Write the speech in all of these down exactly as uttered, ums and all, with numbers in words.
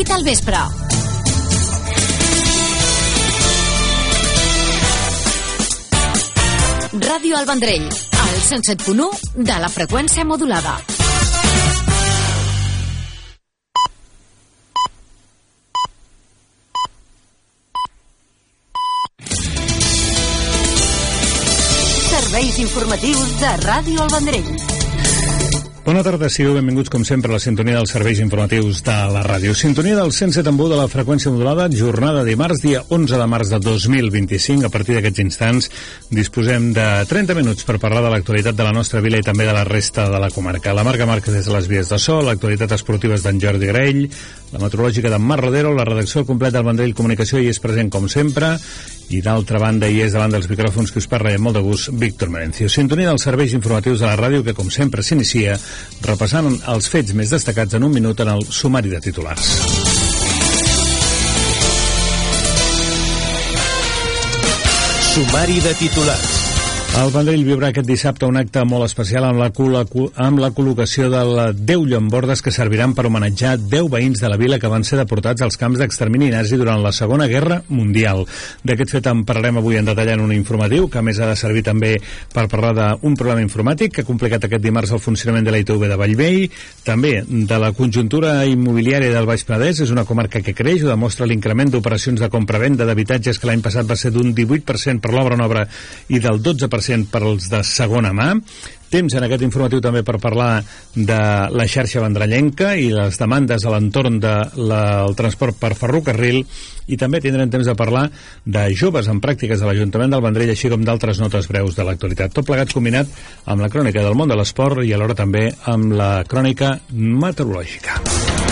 Al vespre. Ràdio El Vendrell, al cent set punt u de la freqüència modulada. Serveis informatius de Ràdio El Vendrell. Bona tarda, sigueu benvinguts com sempre a la sintonia dels serveis informatius de la ràdio. Sintonia del cent set coma u de la freqüència modulada, jornada dimarts, dia onze de març de dos mil vint-i-cinc. A partir d'aquests instants disposem de trenta minuts per parlar de l'actualitat de la nostra vila i també de la resta de la comarca. La Marga Márquez des de les vies de so, l'actualitat esportiva és d'en Jordi Graell, la meteorològica d'en Marc Rodero, la redacció al complet del Vendrell Comunicació hi és present com sempre, i d'altra banda hi és davant dels micròfons que us parla amb molt de gust Víctor Merencio. Sintonia dels serveis informatius de la ràdio que com sempre s'inicia repassant els fets més destacats en un minut en el sumari de titulars. Sumari de titulars. El Vendrell viurà aquest dissabte un acte molt especial amb la, amb la col·locació de deu llambordes que serviran per homenatjar deu veïns de la vila que van ser deportats als camps d'extermini nazi durant la Segona Guerra Mundial. D'aquest fet en parlarem avui en detall en un informatiu, que a més ha de servir també per parlar d'un problema informàtic que ha complicat aquest dimarts el funcionament de la I T V de Bellvei, també de la conjuntura immobiliària del Baix Penedès. És una comarca que creix, ho demostra l'increment d'operacions de compra-venda d'habitatges que l'any passat va ser d'un divuit per cent per l'obra nova i del dotze per cent per als de segona mà. Temps en aquest informatiu també per parlar de la xarxa vendrellenca i les demandes a l'entorn del transport per ferrocarril, i també tindrem temps de parlar de joves en pràctiques de l'Ajuntament del Vendrell, així com d'altres notes breus de l'actualitat. Tot plegat combinat amb la crònica del món de l'esport i alhora també amb la crònica meteorològica.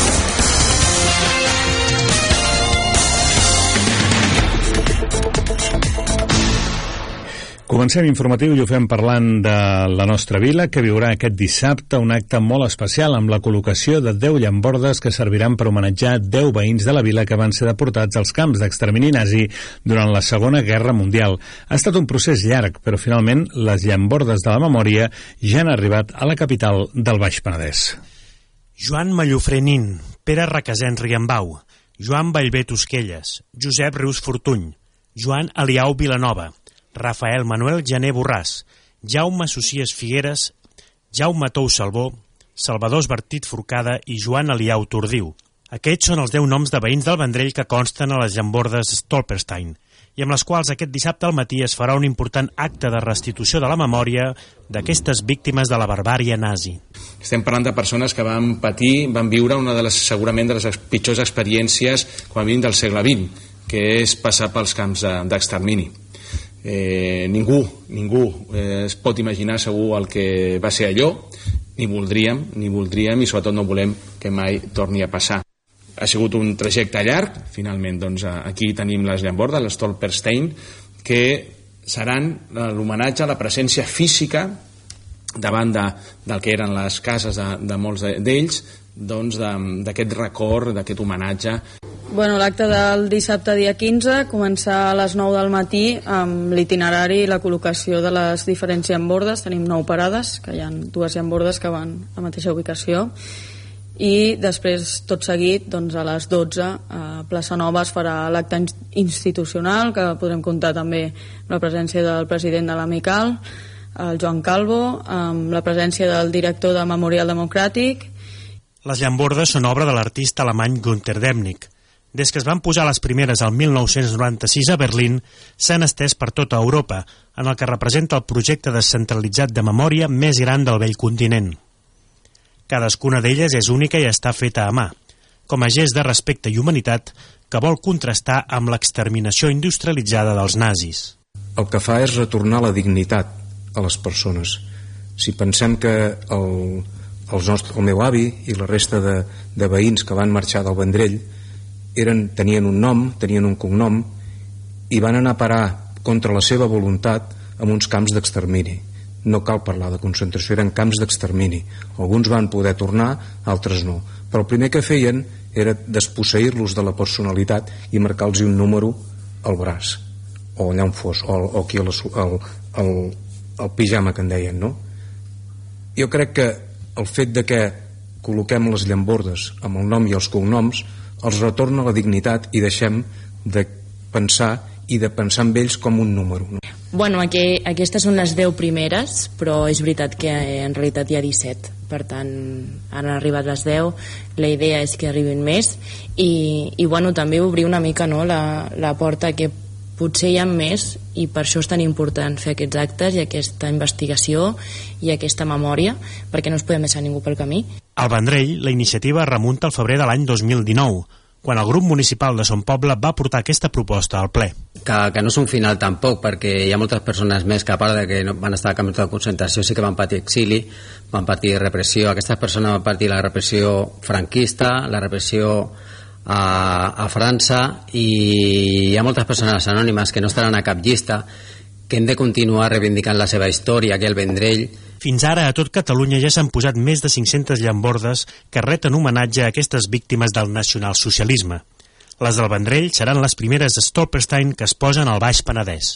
Comencem informatiu i ho fem parlant de la nostra vila, que viurà aquest dissabte un acte molt especial amb la col·locació de deu llambordes que serviran per homenatjar deu veïns de la vila que van ser deportats als camps d'extermini nazi durant la Segona Guerra Mundial. Ha estat un procés llarg, però finalment les llambordes de la memòria ja han arribat a la capital del Baix Penedès. Joan Mallofré Nin, Pere Requesens Riambau, Joan Ballbé Tosquelles, Josep Rius Fortuny, Joan Eliau Vilanova, Rafael Manuel Jané Borràs, Jaume Socies Figueres, Jaume Tou Salvó, Salvador Esbertit Forcada i Joan Eliau Tordiu. Aquests són els deu noms de veïns del Vendrell que consten a les llambordes Stolperstein, i amb les quals aquest dissabte al matí es farà un important acte de restitució de la memòria d'aquestes víctimes de la barbària nazi. Estem parlant de persones que van patir, van viure una de les, segurament, de les pitjors experiències com a mínim del segle vint, que és passar pels camps d'extermini. Eh, ningú, ningú eh, es pot imaginar segur el que va ser allò, ni voldríem, ni voldríem i sobretot no volem que mai torni a passar. Ha sigut un trajecte llarg, finalment doncs aquí tenim les llambordes, les Stolperstein, que seran l'homenatge a la presència física davant de, del que eren les cases de, de molts d'ells, doncs d'aquest record, d'aquest homenatge. Bueno, l'acte del dissabte dia quinze comença a les nou del matí amb l'itinerari i la col·locació de les diferents llambordes. Tenim nou parades, que hi ha dues llambordes que van a la mateixa ubicació, i després, tot seguit, doncs a les dotze a Plaça Nova es farà l'acte institucional, que podrem comptar també amb la presència del president de l'Amical, el Joan Calvo, amb la presència del director de Memorial Democràtic. Les llambordes són obra de l'artista alemany Günter Demnig. Des que es van posar les primeres al mil nou-cents noranta-sis a Berlín, s'han estès per tota Europa, en el que representa el projecte descentralitzat de memòria més gran del vell continent. Cadascuna d'elles és única i està feta a mà, com a gest de respecte i humanitat que vol contrastar amb l'exterminació industrialitzada dels nazis. El que fa és retornar la dignitat a les persones. Si pensem que el, els nostres, el meu avi i la resta de, de veïns que van marxar del Vendrell eren, tenien un nom, tenien un cognom i van anar a parar contra la seva voluntat en uns camps d'extermini. No cal parlar de concentració, eren camps d'extermini. Alguns van poder tornar, altres no. Però el primer que feien era desposseir-los de la personalitat i marcar-los un número al braç, o allà on fos, o, o aquí al el, el, el pijama que en deien, no? Jo crec que el fet de que col·loquem les llambordes amb el nom i els cognoms els retorna la dignitat i deixem de pensar i de pensar en ells com un número. Bueno, aquí, aquestes són les deu primeres, però és veritat que en realitat hi ha disset, per tant han arribat les deu, la idea és que arribin més i, i bueno, també obrir una mica, no, la, la porta que potser hi ha més, i per això és tan important fer aquests actes i aquesta investigació i aquesta memòria, perquè no es podem deixar ningú pel camí. Al Vendrell, la iniciativa remunta al febrer de l'any dos mil dinou, quan el grup municipal de Son Poble va portar aquesta proposta al ple. Que, que no és un final tampoc, perquè hi ha moltes persones més que, a part de que no van estar a camps de concentració, sí que van patir exili, van patir repressió. Aquestes persones van patir la repressió franquista, la repressió a, a França, i hi ha moltes persones anònimes que no estaran a cap llista, que hem de continuar reivindicant la seva història aquí al Vendrell. Fins ara a tot Catalunya ja s'han posat més de cinc-centes llambordes que reten homenatge a aquestes víctimes del nacionalsocialisme. Les del Vendrell seran les primeres Stolperstein que es posen al Baix Penedès.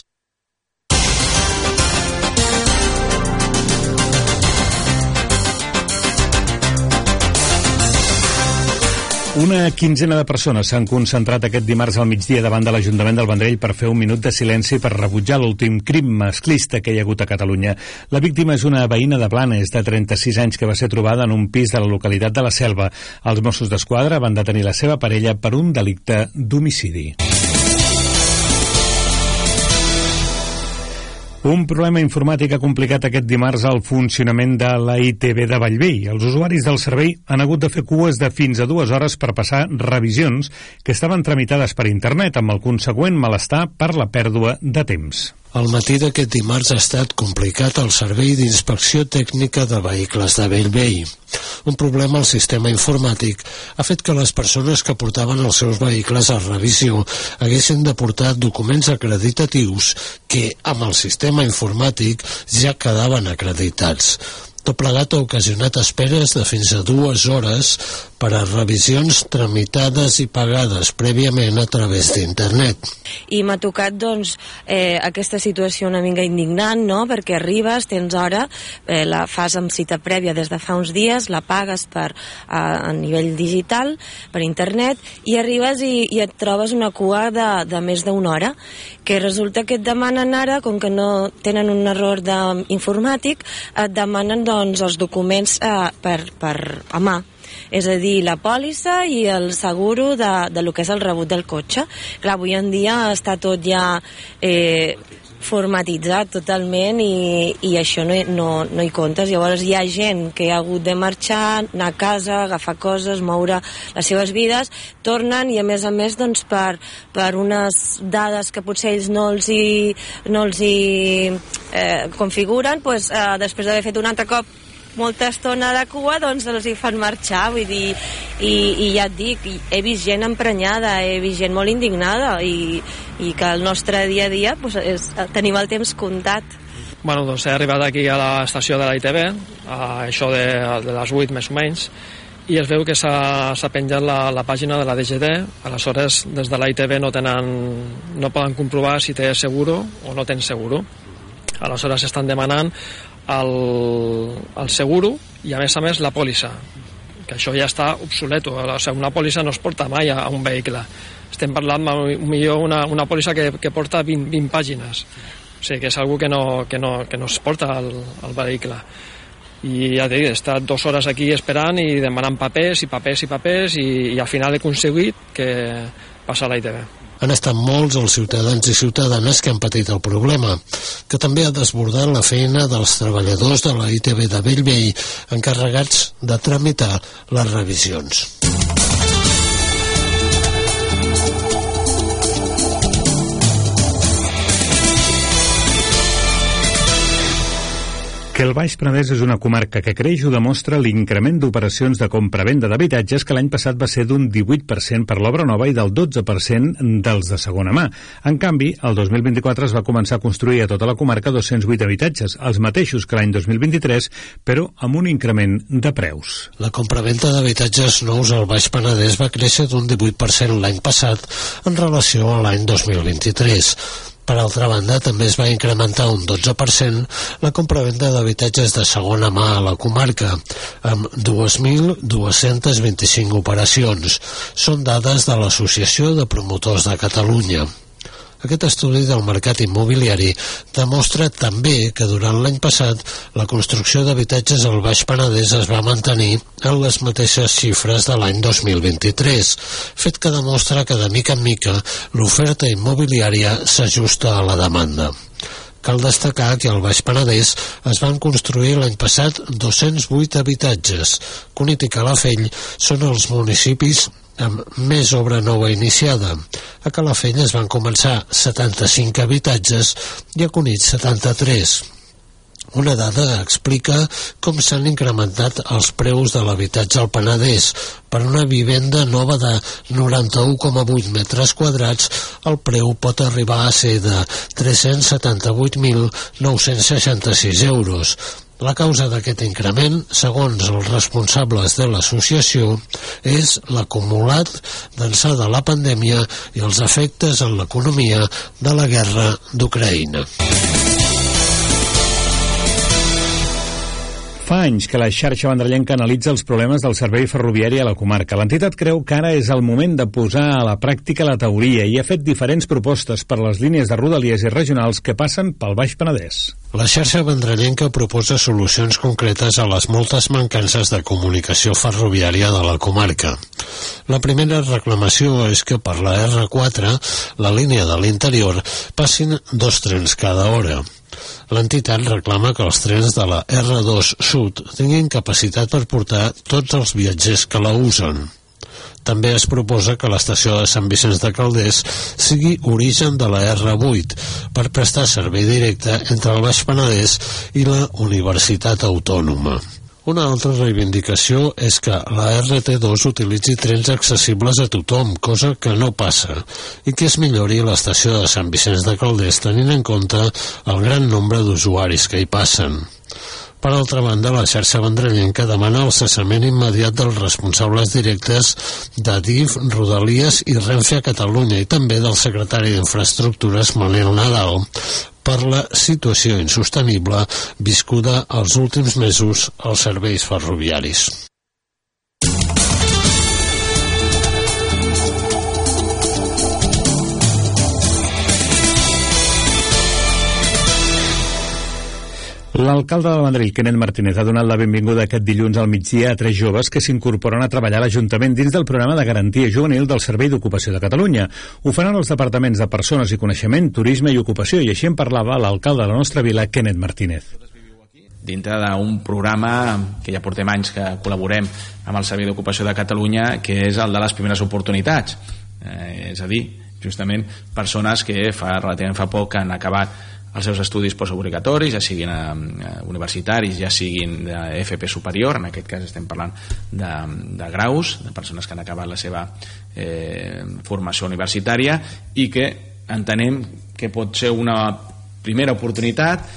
Una quinzena de persones s'han concentrat aquest dimarts al migdia davant de l'Ajuntament del Vendrell per fer un minut de silenci per rebutjar l'últim crim masclista que hi ha hagut a Catalunya. La víctima és una veïna de Blanes de trenta-sis anys que va ser trobada en un pis de la localitat de la Selva. Els Mossos d'Esquadra van detenir la seva parella per un delicte d'homicidi. Un problema informàtic ha complicat aquest dimarts el funcionament de la I T V de Bellvei. Els usuaris del servei han hagut de fer cues de fins a dues hores per passar revisions que estaven tramitades per internet, amb el consegüent malestar per la pèrdua de temps. El matí d'aquest dimarts ha estat complicat al Servei d'Inspecció Tècnica de Vehicles de Bellvei. Un problema al sistema informàtic ha fet que les persones que portaven els seus vehicles a revisió haguessin de portar documents acreditatius que, amb el sistema informàtic, ja quedaven acreditats. Tot plegat ha ocasionat esperes de fins a dues hores per a revisions tramitades i pagades prèviament a través d'internet. I m'ha tocat, doncs, eh, aquesta situació una mica indignant, no?, perquè arribes, tens hora, eh, la fas amb cita prèvia des de fa uns dies, la pagues per, a, a nivell digital, per internet, i arribes i, i et trobes una cua de, de més d'una hora, que resulta que et demanen ara, com que no tenen un error de, informàtic, et demanen, doncs, els documents eh, per, per a mà. És a dir, la pòlissa i el seguro de, de lo que és el rebut del cotxe. Clar, avui en dia està tot ja eh, formatitzat totalment i, i això no, no, no hi comptes. Llavors hi ha gent que ha hagut de marxar, anar a casa, agafar coses, moure les seves vides, tornen i a més a més, doncs, per, per unes dades que potser ells no els hi, no els hi eh, configuren, doncs, eh, després d'haver fet un altre cop molta estona de cua, doncs els hi fan marxar, vull dir, i, i ja et dic, he vist gent emprenyada, he vist gent molt indignada, i, i que el nostre dia a dia pues, és, tenim el temps comptat. Bueno, doncs he arribat aquí a l'estació de la I T V, a això de, de les vuit més o menys, i es veu que s'ha penjat la, la pàgina de la D G T. Aleshores, des de la I T V no tenen, no poden comprovar si té seguro o no tens seguro. Aleshores estan demanant el, el seguro i a més a més la pòlissa, que això ja està obsoleto. O sigui, una pòlissa no es porta mai a, a un vehicle. Estem parlant millor una, una pòlissa que, que porta vint, vint pàgines, o sigui que és algo que no, que no, que no es porta al, al vehicle. I ja dic, he estat dues hores aquí esperant i demanant papers i papers i papers i, i al final he aconseguit que passa a la I T V. Han estat molts els ciutadans i ciutadanes que han patit el problema, que també ha desbordat la feina dels treballadors de la I T V de Bellvei encarregats de tramitar les revisions. Que el Baix Penedès és una comarca que creix ho demostra l'increment d'operacions de compra-venda d'habitatges, que l'any passat va ser d'un divuit per cent per l'obra nova i del dotze per cent dels de segona mà. En canvi, el dos mil vint-i-quatre es va començar a construir a tota la comarca dos-cents vuit habitatges, els mateixos que l'any dos mil vint-i-tres, però amb un increment de preus. La compra-venda d'habitatges nous al Baix Penedès va créixer d'un divuit per cent l'any passat en relació a l'any dos mil vint-i-tres. Per altra banda, també es va incrementar un dotze per cent la compravenda d'habitatges de segona mà a la comarca, amb dos mil dos-cents vint-i-cinc operacions. Són dades de l'Associació de Promotors de Catalunya. Aquest estudi del mercat immobiliari demostra també que durant l'any passat la construcció d'habitatges al Baix Penedès es va mantenir en les mateixes xifres de l'any dos mil vint-i-tres, fet que demostra que de mica en mica l'oferta immobiliària s'ajusta a la demanda. Cal destacar que al Baix Penedès es van construir l'any passat dos-cents vuit habitatges. Cunit i Calafell són els municipis amb més obra nova iniciada. A Calafell es van començar setanta-cinc habitatges i a Cunit setanta-tres. Una dada explica com s'han incrementat els preus de l'habitatge al Penedès. Per una vivenda nova de noranta-u coma vuit metres quadrats, el preu pot arribar a ser de tres-cents setanta-vuit mil nou-cents seixanta-sis euros. La causa d'aquest increment, segons els responsables de l'associació, és l'acumulat d'ençà de la pandèmia i els efectes en l'economia de la guerra d'Ucraïna. Fa anys que la xarxa vendrellenca analitza els problemes del servei ferroviari a la comarca. L'entitat creu que ara és el moment de posar a la pràctica la teoria i ha fet diferents propostes per a les línies de rodalies i regionals que passen pel Baix Penedès. La xarxa vendrellenca proposa solucions concretes a les moltes mancances de comunicació ferroviària de la comarca. La primera reclamació és que per la erre quatre, la línia de l'interior, passin dos trens cada hora. L'entitat reclama que els trens de la erre dos Sud tinguin capacitat per portar tots els viatgers que la usen. També es proposa que l'estació de Sant Vicenç de Calders sigui origen de la erre vuit per prestar servei directe entre el Baix Penedès i la Universitat Autònoma. Una altra reivindicació és que la erre te dos utilitzi trens accessibles a tothom, cosa que no passa, i que es millori l'estació de Sant Vicenç de Calders tenint en compte el gran nombre d'usuaris que hi passen. Per altra banda, la xarxa vendrellenca demana el cessament immediat dels responsables directes de D I F, Rodalies i Renfe a Catalunya i també del secretari d'Infraestructures, Manel Nadal, per la situació insostenible viscuda els últims mesos als serveis ferroviaris. L'alcalde del Vendrell, Kenneth Martínez, ha donat la benvinguda aquest dilluns al migdia a tres joves que s'incorporen a treballar a l'Ajuntament dins del programa de garantia juvenil del Servei d'Ocupació de Catalunya. Ho faran els departaments de Persones i Coneixement, Turisme i Ocupació, i així en parlava l'alcalde de la nostra vila, Kenneth Martínez. Dintre d'un programa que ja portem anys que col·laborem amb el Servei d'Ocupació de Catalunya, que és el de les primeres oportunitats. Eh, és a dir, justament persones que fa, relativament fa poc han acabat els seus estudis postobligatoris, ja siguin eh, universitaris, ja siguin d'F P superior, en aquest cas estem parlant de, de graus, de persones que han acabat la seva eh, formació universitària i que entenem que pot ser una primera oportunitat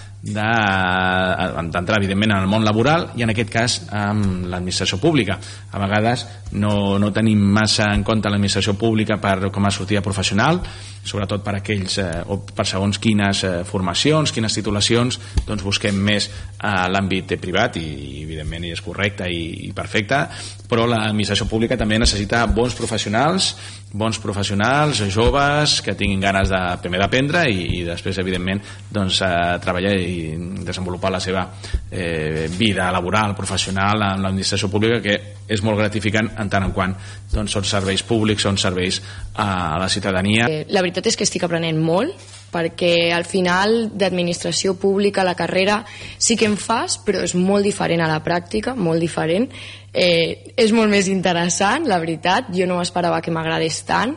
d'entrar evidentment en el món laboral i en aquest cas amb l'administració pública. A vegades no, no tenim massa en compte l'administració pública per, com a sortida professional, sobretot per aquells eh, o per segons quines eh, formacions, quines titulacions, doncs busquem més a eh, l'àmbit privat i, i evidentment és correcte i, i perfecte, però l'administració pública també necessita bons professionals, bons professionals, joves, que tinguin ganes de primer d'aprendre i, i després evidentment doncs, eh, treballar i desenvolupar la seva eh, vida laboral, professional en l'administració pública, que és molt gratificant en tant en quant doncs, són serveis públics, són serveis a la ciutadania. La veritat és que estic aprenent molt, perquè al final d'administració pública la carrera sí que en fas, però és molt diferent a la pràctica, molt diferent. Eh, és molt més interessant, la veritat, jo no m'esperava que m'agradés tant.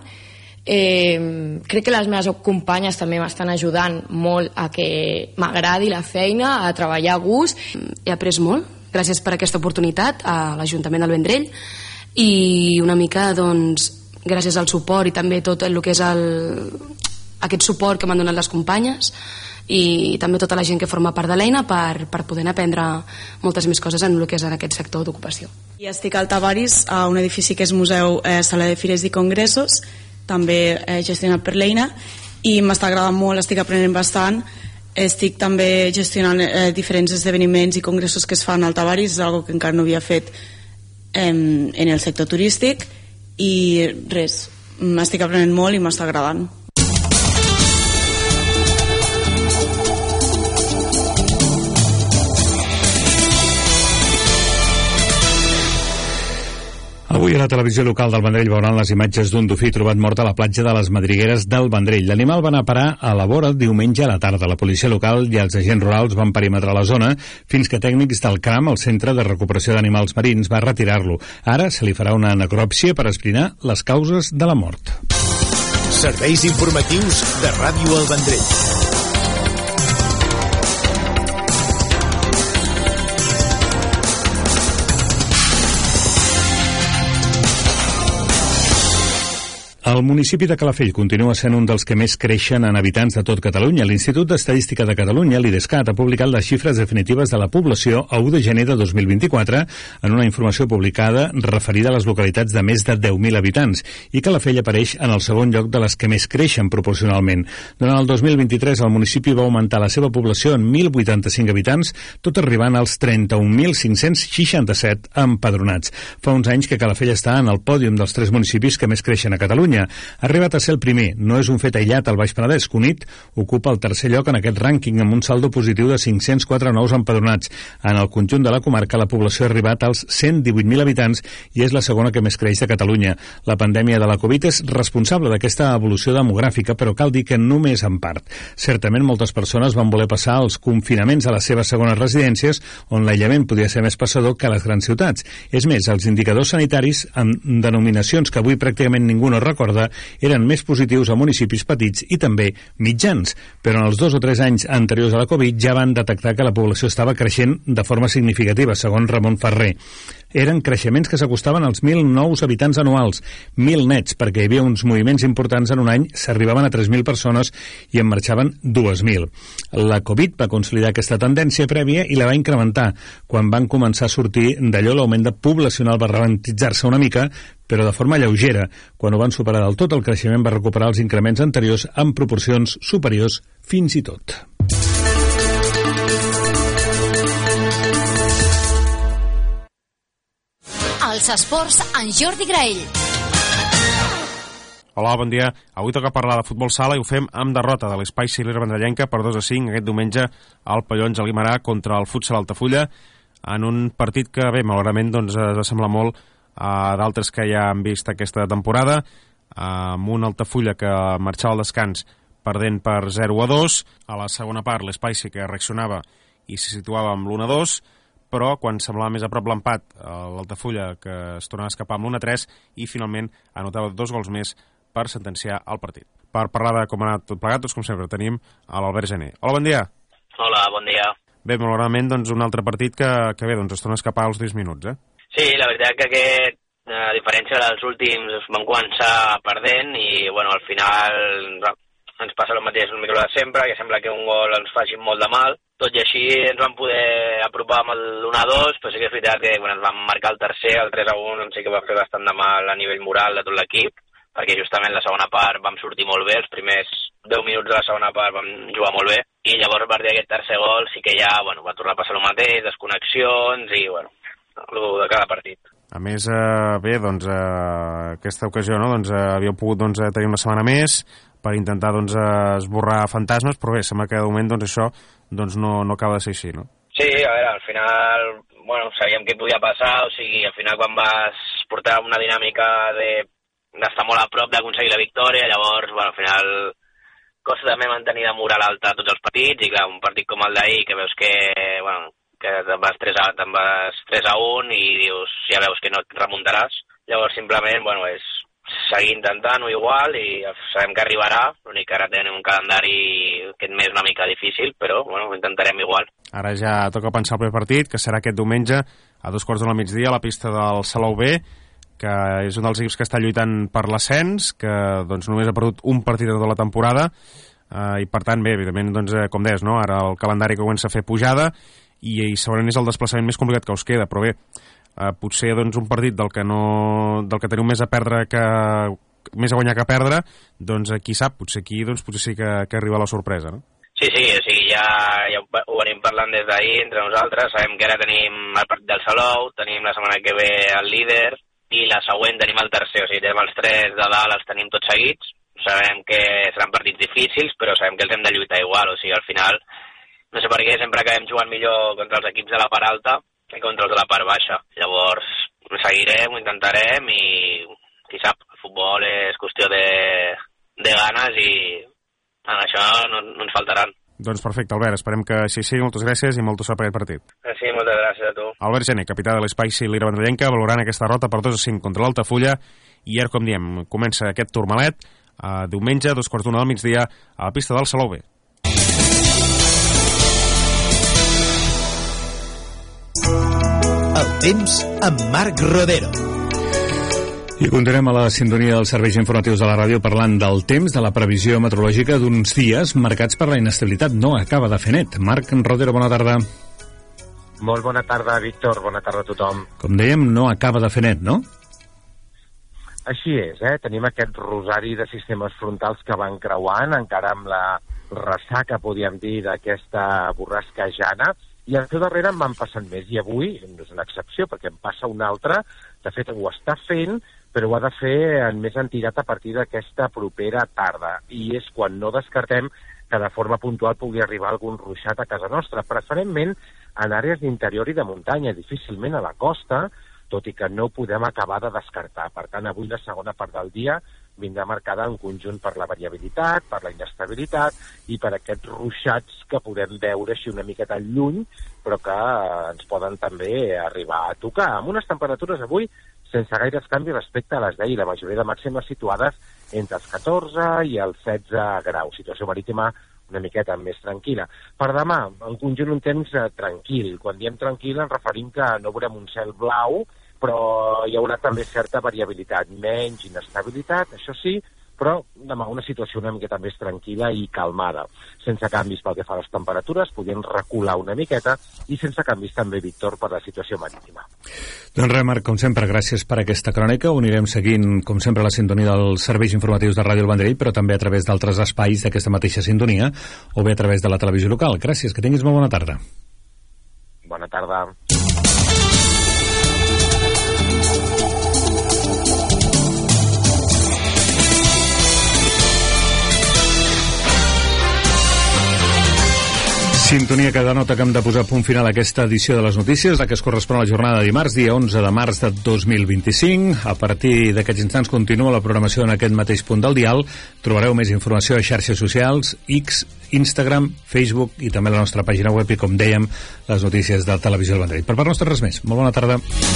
Eh, crec que les meves companyes també m'estan ajudant molt a que m'agradi la feina, a treballar a gust. He après molt, gràcies per aquesta oportunitat a l'Ajuntament del Vendrell i una mica doncs gràcies al suport i també tot el que és el, aquest suport que m'han donat les companyes i també tota la gent que forma part de l'eina per, per poder aprendre moltes més coses en el que és en aquest sector d'ocupació. I estic al Tavaris, a un edifici que és Museu eh, Sala de Fires i Congressos, també eh, gestionat per l'eina, i m'està agradant molt, estic aprenent bastant. Estic també gestionant eh, diferents esdeveniments i congressos que es fan al Tavaris, és una que encara no havia fet eh, en el sector turístic, i res, m'estic aprenent molt i m'està agradant. Avui a la televisió local del Vendrell veuran les imatges d'un dofí trobat mort a la platja de les Madrigueres del Vendrell. L'animal va anar a parar a la vora diumenge a la tarda. La policia local i els agents rurals van perimetrar la zona fins que tècnics del CRAM, el Centre de Recuperació d'Animals Marins, va retirar-lo. Ara se li farà una necròpsia per esbrinar les causes de la mort. Serveis informatius de Ràdio El Vendrell. El municipi de Calafell continua sent un dels que més creixen en habitants de tot Catalunya. L'Institut d'Estadística de Catalunya, l'IDESCAT, ha publicat les xifres definitives de la població a u de gener de dos mil vint-i-quatre en una informació publicada referida a les localitats de més de deu mil habitants, i Calafell apareix en el segon lloc de les que més creixen proporcionalment. Durant el dos mil vint-i-tres el municipi va augmentar la seva població en mil vuitanta-cinc habitants, tot arribant als trenta-un mil cinc-cents seixanta-set empadronats. Fa uns anys que Calafell està en el pòdium dels tres municipis que més creixen a Catalunya. Ha arribat a ser el primer, no és un fet aïllat al Baix Penedès. Cunit ocupa el tercer lloc en aquest rànquing amb un saldo positiu de cinc-cents quatre nous empadronats. En el conjunt de la comarca la població ha arribat als cent divuit mil habitants i és la segona que més creix de Catalunya. La pandèmia de la Covid és responsable d'aquesta evolució demogràfica, però cal dir que només en part. Certament moltes persones van voler passar els confinaments a les seves segones residències, on l'aïllament podia ser més passador que a les grans ciutats. És més, els indicadors sanitaris, amb denominacions que avui pràcticament ningú no recorda, eren més positius a municipis petits i també mitjans, però en els dos o tres anys anteriors a la Covid ja van detectar que la població estava creixent de forma significativa, segons Ramon Ferrer. Eren creixements que s'acostaven als mil nous habitants anuals, mil nets, perquè hi havia uns moviments importants en un any, s'arribaven a tres mil persones i en marxaven dues mil. La Covid va consolidar aquesta tendència prèvia i la va incrementar. Quan van començar a sortir d'allò, l'augment poblacional va ralentitzar-se una mica, però de forma lleugera. Quan ho van superar del tot, el creixement va recuperar els increments anteriors en proporcions superiors fins i tot. Els esports en Jordi Graell. Hola, bon dia. Avui toca parlar de futbol sala i ho fem amb derrota de l'Espai Silera Vendrellenca per dos a cinc aquest diumenge al Pallons a Guimarà contra el Futsal Altafulla, en un partit que, bé, malauradament, doncs, es sembla molt a d'altres que ja han vist aquesta temporada, amb un Altafulla que marxava al descans perdent per zero a dos. A la segona part l'Espai sí que reaccionava i se situava amb l'u a dos, però quan semblava més a prop l'empat, l'Altafulla que es tornava a escapar amb l'u a tres i finalment anotava dos gols més per sentenciar el partit. Per parlar de com ha anat tot plegat, doncs com sempre tenim a l'Albert Gené. Hola, bon dia. Hola, bon dia. Bé, malauradament, doncs un altre partit que, que bé, doncs es torna a escapar als deu minuts, eh? Sí, la veritat que aquest, a diferència dels últims, van començar perdent i, bueno, al final ens passa el mateix una mica de sempre, que sembla que un gol ens faci molt de mal. Tot i així ens vam poder apropar amb l'u a dos, però sí que és veritat que quan ens vam marcar el tercer, el tres a un, sí que va fer bastant de mal a nivell moral de tot l'equip, perquè justament la segona part vam sortir molt bé, els primers deu minuts de la segona part vam jugar molt bé, i llavors a partir d'aquest tercer gol sí que ja, bueno, va tornar a passar el mateix, desconnexions i, bueno, el de cada partit. A més, eh, bé, doncs, eh, aquesta ocasió, no?, doncs, eh, havíeu pogut doncs, tenir una setmana més per intentar doncs, esborrar fantasmes, però bé, sembla que de moment doncs, això doncs, no, no acaba de ser així, no? Sí, a veure, al final, bueno, sabíem què podia passar, o sigui, al final quan vas portar una dinàmica de d'estar molt a prop d'aconseguir la victòria, llavors, bueno, al final costa també mantenir de moral alta tots els partits, i clar, un partit com el d'ahir, que veus que, bueno, que te'n vas tres a, te'n vas tres a un i dius, ja veus que no et remuntaràs, llavors simplement, bueno, és seguir intentant-ho igual i sabem que arribarà, l'únic que ara tenim un calendari aquest mes una mica difícil, però bueno, ho intentarem igual. Ara ja toca pensar el primer partit, que serà aquest diumenge a dos quarts de la migdia a la pista del Salou B, que és un dels equips que està lluitant per l'ascens, que doncs, només ha perdut un partit de tota la temporada, eh, i per tant, bé, evidentment, doncs, eh, com deies, no? Ara el calendari comença a fer pujada i, i segurament és el desplaçament més complicat que us queda, però bé, Uh, potser doncs, un partit del que, no, del que teniu més a perdre que més a guanyar que a perdre, doncs qui sap, potser aquí doncs, potser sí que, que arriba la sorpresa, no? Sí, sí, o sigui, ja, ja ho venim parlant des d'ahir entre nosaltres, sabem que ara tenim el partit del Salou, tenim la setmana que ve el líder, i la següent tenim el tercer, o sigui, tenim els tres de dalt, els tenim tots seguits, sabem que seran partits difícils, però sabem que els hem de lluitar igual, o sigui, al final, no sé per què, sempre acabem jugant millor contra els equips de la part alta que contra els de la part baixa. Llavors, seguirem, ho intentarem, i qui sap, el futbol és qüestió de, de ganes, i en això no, no ens faltaran. Doncs perfecte, Albert, esperem que així sigui. Moltes gràcies i molta sort per aquest partit. Sí, moltes gràcies a tu. Albert Gené, capità de l'Espai Silira Vendrellenca, valorant aquesta derrota per dos a cinc contra l'Altafulla, i ara, com diem, comença aquest Tourmalet, eh, diumenge, dos quarts d'una del migdia, a la pista del Salou B. El temps amb Marc Rodero. I continuem a la sintonia dels serveis informatius de la ràdio parlant del temps, de la previsió meteorològica d'uns dies marcats per la inestabilitat. No acaba de fer net. Marc Rodero, bona tarda. Molt bona tarda, Víctor. Bona tarda a tothom. Com dèiem, no acaba de fer net, no? Així és, eh? Tenim aquest rosari de sistemes frontals que van creuant, encara amb la ressaca, podríem dir, d'aquesta borrascajana, i al seu darrere en van passant més, i avui no és una excepció, perquè en passa un altre. De fet, ho està fent, però ho ha de fer en més entitat a partir d'aquesta propera tarda, i és quan no descartem que de forma puntual pugui arribar algun ruixat a casa nostra, preferentment en àrees d'interior i de muntanya, difícilment a la costa, tot i que no ho podem acabar de descartar. Per tant, avui la segona part del dia vindrà marcada en conjunt per la variabilitat, per la inestabilitat i per aquests ruixats que podem veure així una miqueta lluny, però que ens poden també arribar a tocar, amb unes temperatures avui sense gaires canvis respecte a les d'ahir, la majoria de màximes situades entre els catorze i els setze graus, situació marítima una miqueta més tranquil·la. Per demà, en conjunt un temps eh, tranquil. Quan diem tranquil ens referim que no veurem un cel blau, però hi haurà també certa variabilitat, menys inestabilitat, això sí, però demà una situació una miqueta més tranquil·la i calmada, sense canvis pel que fa a les temperatures, podem recular una miqueta, i sense canvis també, Víctor, per la situació marítima. Doncs res, Marc, com sempre, gràcies per aquesta crònica. Ho anirem seguint, com sempre, la sintonia dels serveis informatius de Ràdio El Vendrell, però també a través d'altres espais d'aquesta mateixa sintonia, o bé a través de la televisió local. Gràcies, que tinguis molt bona tarda. Bona tarda. Sintonia que denota que hem de posar punt final a aquesta edició de les notícies, la que es correspon a la jornada de dimarts, dia onze de març de dos mil vint-i-cinc. A partir d'aquests instants continua la programació en aquest mateix punt del dial. Trobareu més informació a xarxes socials, X, Instagram, Facebook i també a la nostra pàgina web i, com dèiem, les notícies de Televisió del Vendrell. Per part nostra, res més. Molt bona tarda.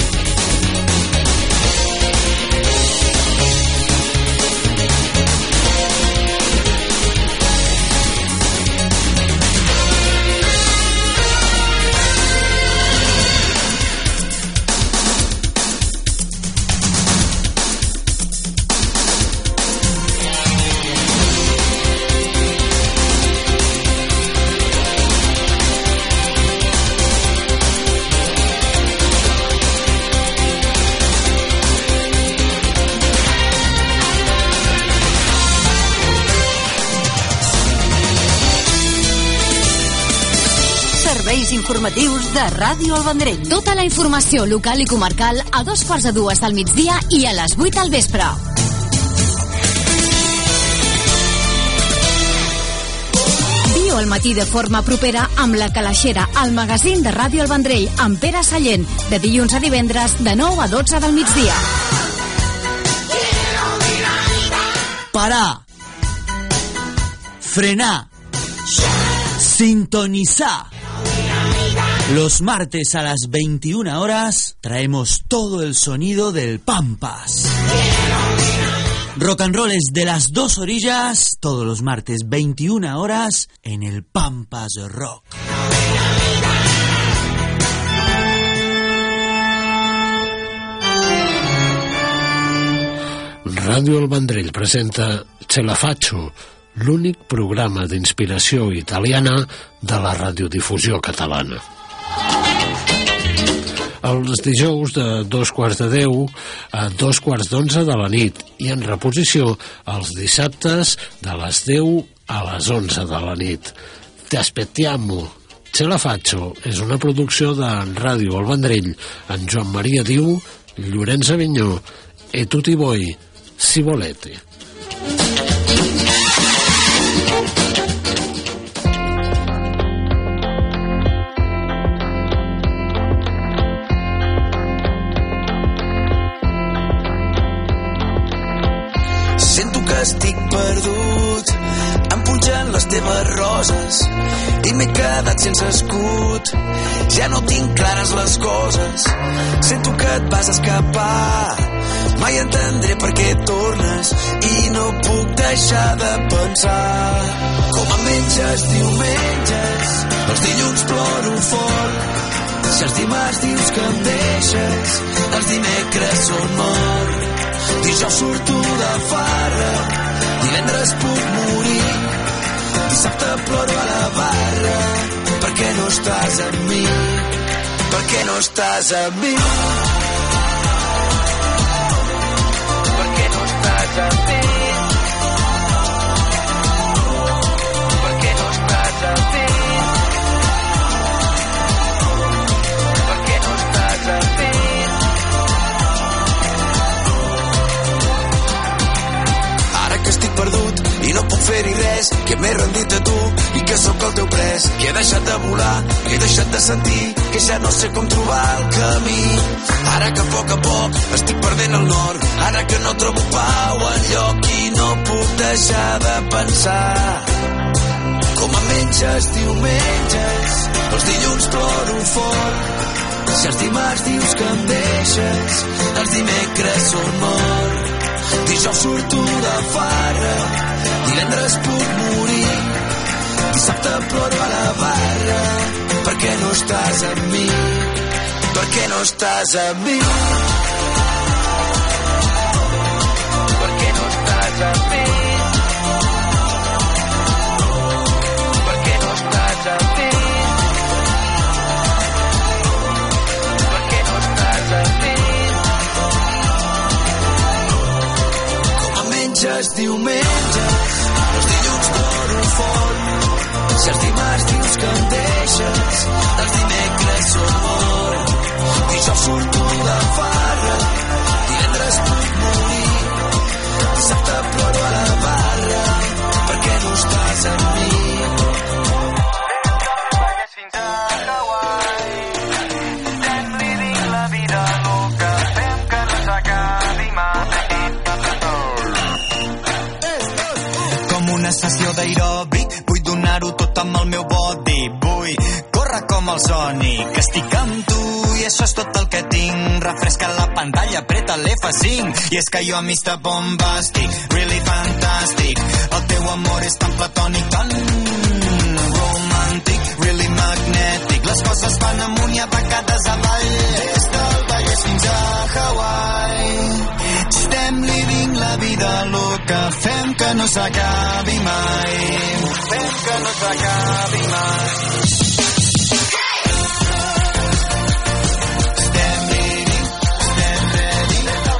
Informatius de Ràdio El Vendrell. Tota la informació local i comarcal a dos quarts de dues del migdia i a les vuit al vespre. Viu el matí de forma propera amb La Calaixera, el magazín de Ràdio El Vendrell, amb Pere Sallent, de dilluns a divendres de nou a dotze del migdia. Parar. Frenar. Sintonizar. Los martes a las veintiuna horas traemos todo el sonido del Pampas. Rock and roll es de las dos orillas, todos los martes veintiuna horas en el Pampas Rock. Ràdio El Vendrell presenta Ce la faccio, l'únic programa d'inspiració italiana de la radiodifusió catalana. els dijous de dos quarts de deu a dos quarts d'onze de la nit i en reposició els dissabtes de les deu a les onze de la nit. Te aspettiamo. Ce la faccio és una producció de Ràdio El Vendrell. En Joan Maria Diu, Llorenç Avinyó, e tutti voi, si volete. Estic perdut, em punxen les teves roses i m'he quedat sense escut. Ja no tinc clares les coses, sento que et vas escapar. Mai entendré per què tornes i no puc deixar de pensar. Com em menges diumenges, els dilluns ploro fort. Si els dimarts dius que em deixes, els dimecres són mort. Dijous surto de farra, divendres puc morir, dissabte ploro a la barra, per què no estàs amb mi? Per què no estàs amb mi? Per què no estàs amb mi? Per què no estàs amb mi? Per què no estàs amb mi? Que estic perdut i no puc fer-hi res, que m'he rendit a tu i que sóc el teu pres, que he deixat de volar, que he deixat de sentir, que ja no sé com trobar el camí. Ara que a poc a poc estic perdent el nord, ara que no trobo pau enlloc i no puc deixar de pensar. Com em menges diumenges, els dilluns ploro fort. Si els dimarts dius que em deixes, els dimecres són mort. Dijous surto de farra, divendres puc morir, dissabte ploro a la barra, per què no estàs amb mi? Per què no estàs amb mi? Per què no estàs amb mi? Per què no estàs amb mi? Per què no estàs amb mi? Menges diumenges, els dilluns ploro fort. Si els dimarts dius que em deixes, els dimecres són mort. Dijous surto de farra, divendres puc morir, dissabte ploro a la barra, per què no estàs amb mi? Fins a Hawaii, estem vivint la vida loca, fem que no s'acabi mai. Una sessió d'aeròbic, vull donar-ho tot amb el meu body. Vull córrer com el Sonic, estic amb tu i això és tot el que tinc. Refresca la pantalla, apreta l'F cinc. I és que jo mister Bombastic, really fantastic. El teu amor és tan platònic, tan romàntic, really magnetic. Les coses van amunt i a vegades avall, des del Vallès fins a Hawaii. Estem living la vida loca, fem que no s'acabi mai, fem que no s'acabi mai. Estem living, estem ready,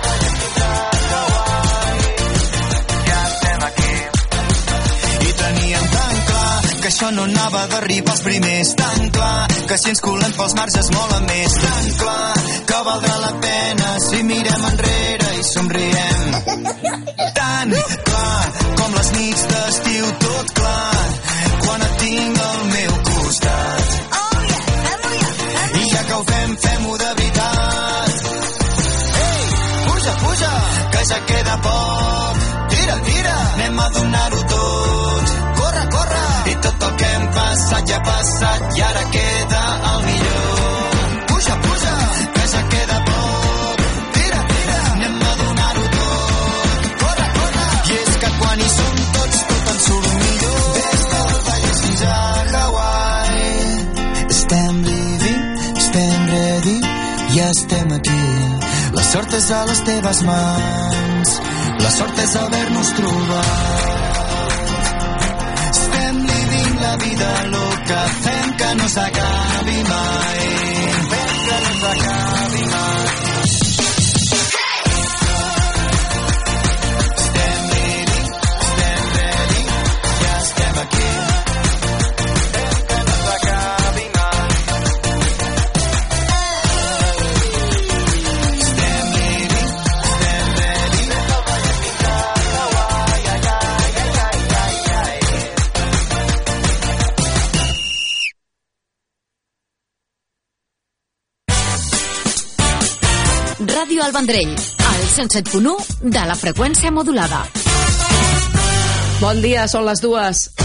ja estem aquí. I teníem tan clar que això no anava d'arribar als primers, tan clar que si ens colem pels marges mola més, tan clar que valdrà la pena si mirem enrere i somriem. Tan clar com les nits d'estiu, tot clar quan et tinc al meu costat. I ja que ho fem, fem-ho de veritat. Ei, puja, puja, que ja queda poc. Tira, tira, anem a donar-ho tot. Corre, corre, i tot el que hem passat ja ha passat i ara queda el millor. Puja, puja, que ja queda poc. Tira, tira, anem a donar-ho tot. Corre, corre, i és que quan hi som tots tot ens surt millor. Des del Vallès fins a Hawaii. Estem living, estem ready, ja estem aquí. La sort és a les teves mans, la sort és haver-nos trobat. Estem living la vida loca, fem que no s'acabi mai, fem que no s'acabi. Ràdio El Vendrell, al cent set punt u de la freqüència modulada. Bon dia, són les dues.